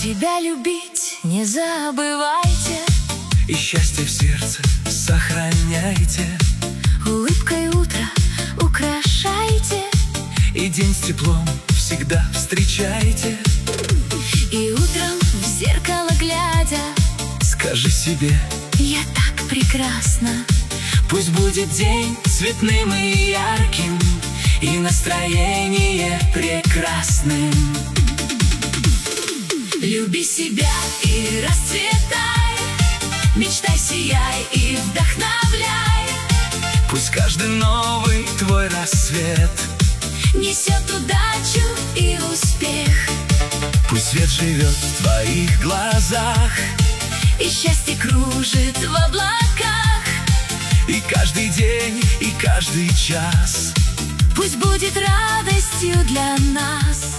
Себя любить не забывайте, и счастье в сердце сохраняйте. улыбкой утро украшайте, И день с теплом всегда встречайте. и утром в зеркало глядя Скажи себе: я так прекрасна. пусть будет день цветным и ярким, и настроение прекрасным. Люби себя и расцветай, мечтай, сияй и вдохновляй. Пусть каждый новый твой рассвет Несет удачу и успех, пусть свет живет в твоих глазах, и счастье кружит в облаках. и каждый день, и каждый час Пусть будет радостью для нас.